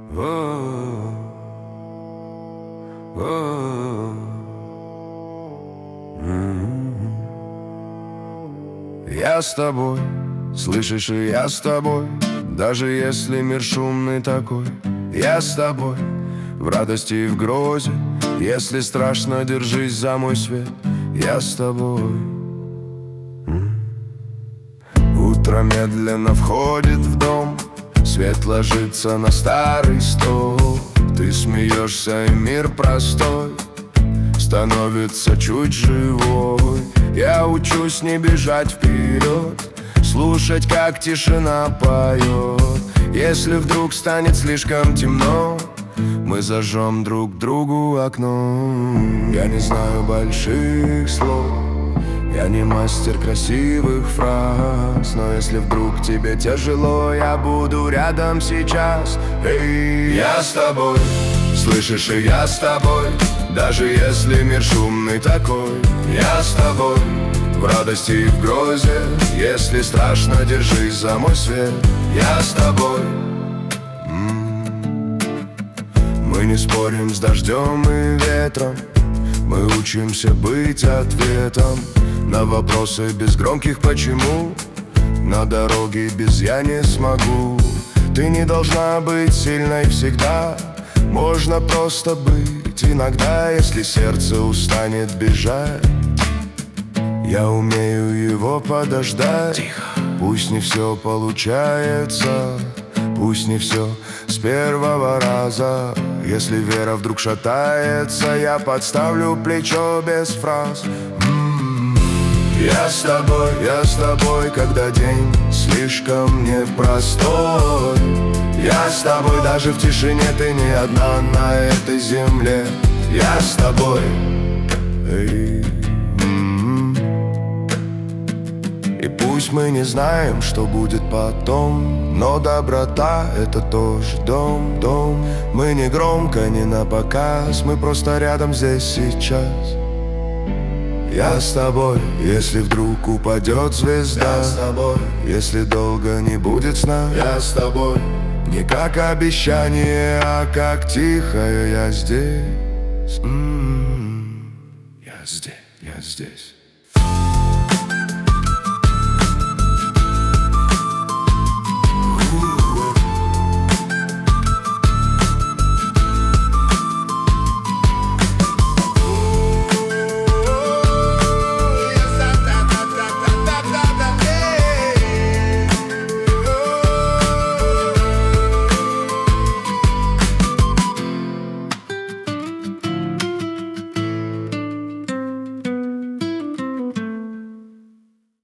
О, о, Я с тобой, слышишь, и я с тобой, даже если мир шумный такой. Я с тобой, в радости и в грозе, если страшно, держись за мой свет. Я с тобой. Утро медленно входит в дом, свет ложится на старый стол. Ты смеешься, и мир простой становится чуть живой. Я учусь не бежать вперед, слушать, как тишина поет. Если вдруг станет слишком темно, мы зажжем друг другу окно. Я не знаю больших слов, я не мастер красивых фраз, но если вдруг тебе тяжело, я буду рядом сейчас. Эй, я с тобой, слышишь, и я с тобой, даже если мир шумный такой. Я с тобой, в радости и в грозе, если страшно, держись за мой свет. Я с тобой. Мы не спорим с дождем и ветром, мы учимся быть ответом на вопросы без громких «почему». На дороге без «я не смогу». Ты не должна быть сильной всегда, можно просто быть иногда. Если сердце устанет бежать, я умею его подождать. Тихо. Пусть не все получается, пусть не все с первого раза. Если вера вдруг шатается, я подставлю плечо без фраз. Я с тобой, когда день слишком непростой. Я с тобой, даже в тишине, ты не одна на этой земле. Я с тобой. И пусть мы не знаем, что будет потом, но доброта — это тоже дом, дом. Мы не громко, не напоказ, мы просто рядом здесь сейчас. Я с тобой, если вдруг упадет звезда. Я с тобой, если долго не будет сна. Я с тобой, не как обещание, а как тихое «я здесь». Я здесь, я здесь.